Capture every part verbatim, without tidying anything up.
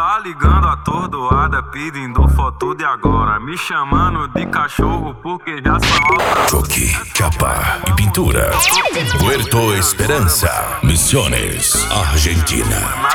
Tá ligando atordoada, pedindo foto de agora, me chamando de cachorro porque já são altas. Choque, capa e pintura. Puerto Esperança, Misiones, Argentina.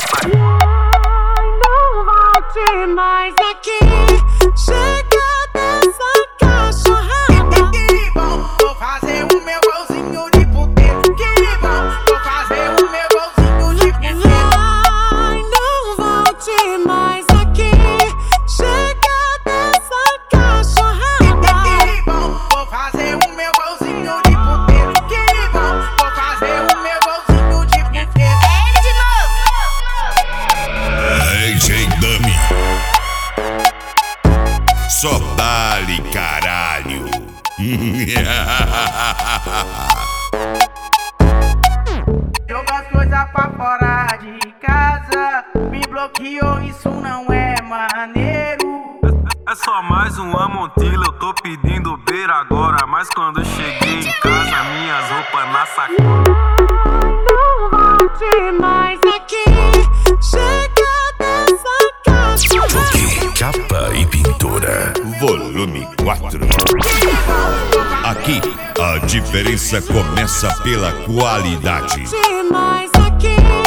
Não volte mais aqui. Chega dessa cachorrada. Que bom, vou fazer o meu golzinho de puteiro. Que bom, vou fazer o meu golzinho de puteiro. Ai, não volte mais aqui. Chega dessa cachorrada. Que bom, vou fazer o meu golzinho de puteiro. Que bom, vou fazer o meu golzinho de puteiro. Ele de novo. D J Dummy. Só dá-lhe caralho. Joga as coisas pra fora de casa. Me bloqueou, isso não é maneiro. É só mais uma Montila, eu tô pedindo beira agora, mas quando cheguei em casa, minhas roupas na sacola. Não volte mais aqui. Chega dessa Choque, cachorrada. capa e pintura. Volume quatro. Aqui, a diferença começa pela qualidade. Volte mais aqui.